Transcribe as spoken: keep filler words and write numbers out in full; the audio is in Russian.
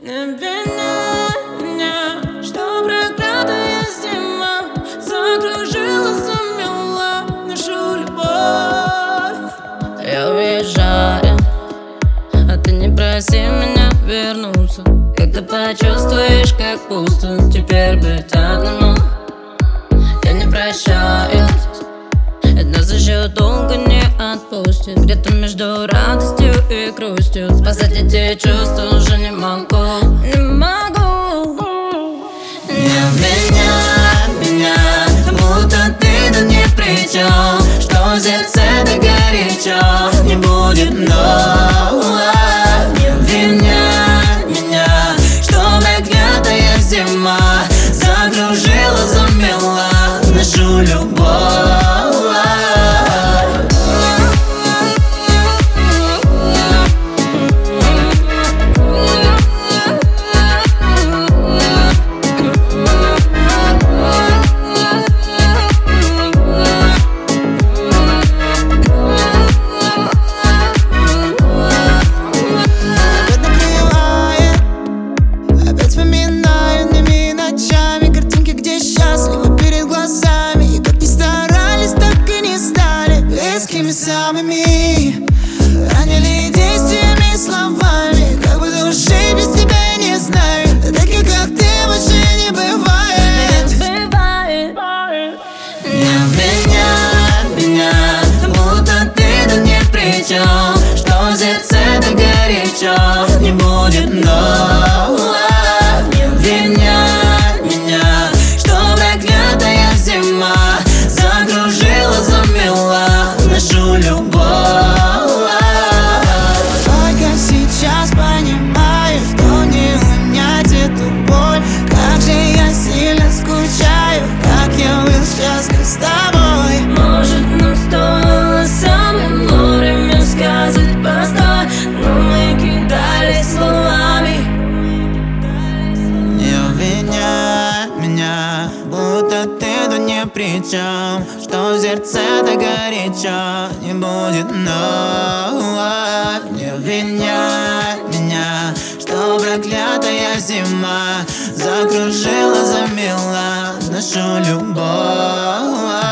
Не обвиняй меня, что проклятая зима закружила, замела нашу любовь. Я уезжаю, а ты не проси меня вернуться. Когда почувствуешь, как пусто теперь быть одному. Я не прощаюсь, это за счет долго не отпустит. Где-то между радостью и грустью спасать эти чувства уже не могу, не могу. Не обвиняй меня, будто ты тут ни при чем, что в сердце так горячо не будет нового. Не обвиняй меня, что проклятая зима закружила, замела нашу любовь. Самыми ранили действиями, словами, как будто уже без тебя не знаю. Таких, как ты, больше не бывает. Не обвиняй меня, будто ты тут ни при чем, что в сердце так горячо не будет нового. Не обвиняй меня, что проклятая зима закружила, замела нашу любовь. Только сейчас понимаю, что не унять эту боль. Как же я сильно скучаю, как я был счастлив с тобой. Может, нам стоило самым вовремя сказать постой, но мы кидались словами. Не обвиняй меня, будто ты тут ни при чем, что в сердце так горячо не будет нового. Не обвиняй меня, что проклятая зима закружила, замела нашу любовь.